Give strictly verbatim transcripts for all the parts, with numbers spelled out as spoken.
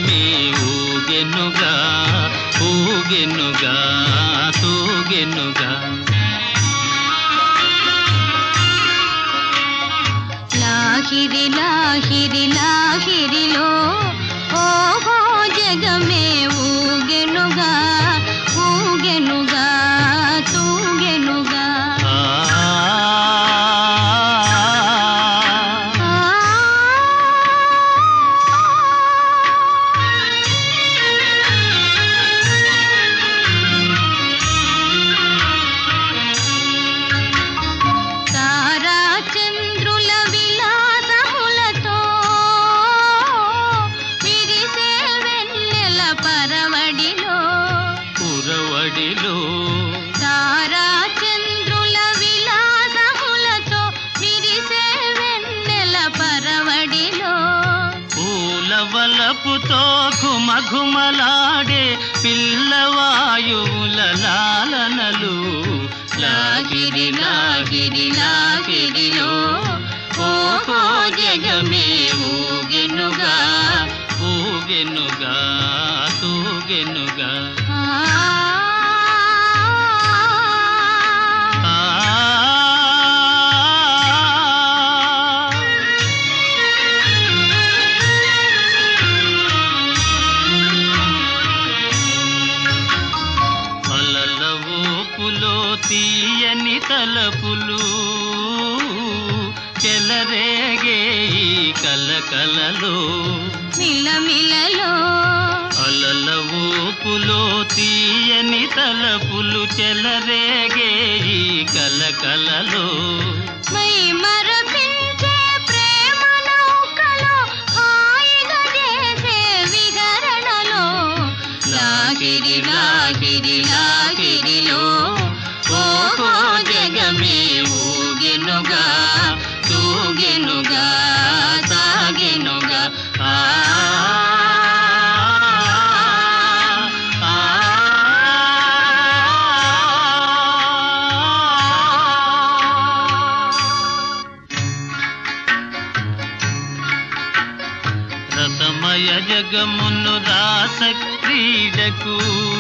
జగమే ఊగెనుగా ఊగెనుగా తూగెనుగా. లాహిరి లాహిరి లాహిరిలో ఓహో జగమే ఊగెనుగా ఊగెనుగా తూగెనుగా. తారా చంద్రుల విలాసములతో విరిసే వెన్నెల పరవడిలో పూలవలపుతో ఘుమఘుమలాడే పిల్లవాయువుల లాలనలు. లాగిరి లాగిరి లాగిరిలో ఓహో జగమే ఊగెనుగా ఊగెనుగా తూగెనుగా. ఊపులో తీయని తలపులు చెలరేగే ఈ కలకలలో మిలమిలలో. అలల ఊపులో తీయని తలపులు చెలరేగే ఈ కలకలలో మై మరపించే ప్రేమ నౌకలో హాయిగా చేసే విహరణలో. లాగిరి లాగిరి లాగిరిలో ఓహో జగమే ఊగెనుగా తూగెనుగా సాగెనుగా. ఆ రసమయ జగమును రాస క్రీడకు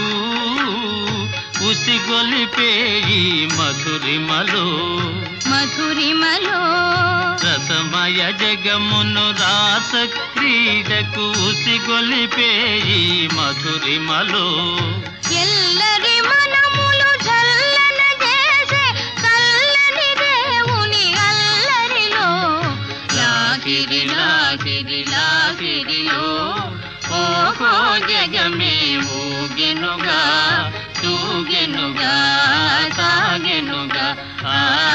ఉసిగొలిపే ఈ మధురిమలో మధురిమలో. రసమయ జగమును రాస క్రీడకు ఉసిగొలిపే ఈ మధురిమలో ఎల్లరి మనములు చల్లన చేసే చల్లని దేవుని అల్లరిలో. లాగిరి లాగిరి లాగిరిలో ఓహో జగమే ఊగెనుగా తూగెనుగా సాగెనుగా. ఆ